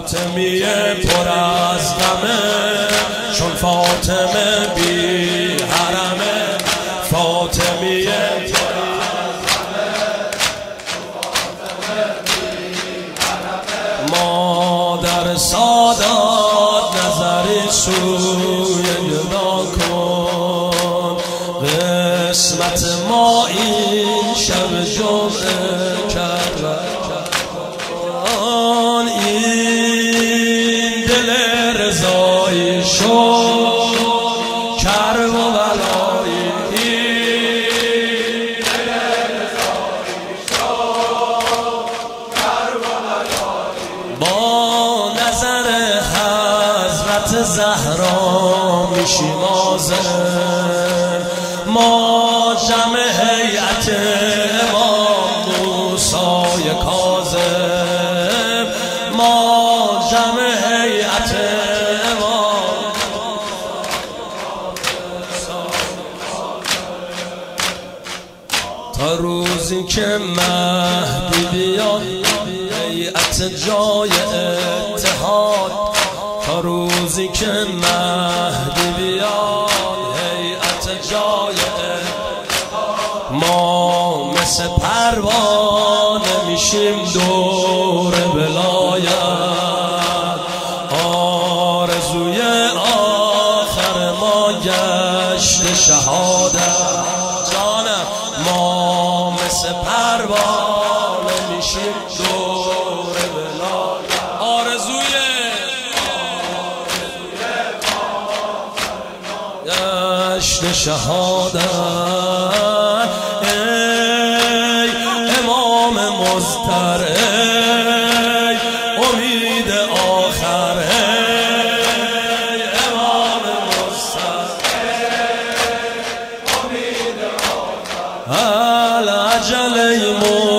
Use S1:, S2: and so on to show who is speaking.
S1: فاطمیه پر از غمه، چون فاطمه بی حرمه. فاطمیه پر از غمه، چون فاطمه بی حرمه. مادر سادات نظری سوی گدا کن، قسمت ما این شب جمعه کرد. این دل رضایی شد کرب و بلایی، این دل رضایی شد کرب و بلایی. با نظر حضرت زهرا میشیم حاضر، ما جمع هیئت امام موسی کاظم، ما جمع هیئت امام. تا روزی که مهدی بیاد هیئت جای اتحاد، تا روزی که مهدی بیاد هیئت جای اتحاد. ما مثل پروانه میشیم دور ولایت، آرزوی آخر ما گشت شهادت. جانم ما مثل پروانه میشیم دور ولایت، آرزوی گشت شهادت. ای امام مضطر، ای امید آخر، ای امام مضطر، امید آخر. الاجل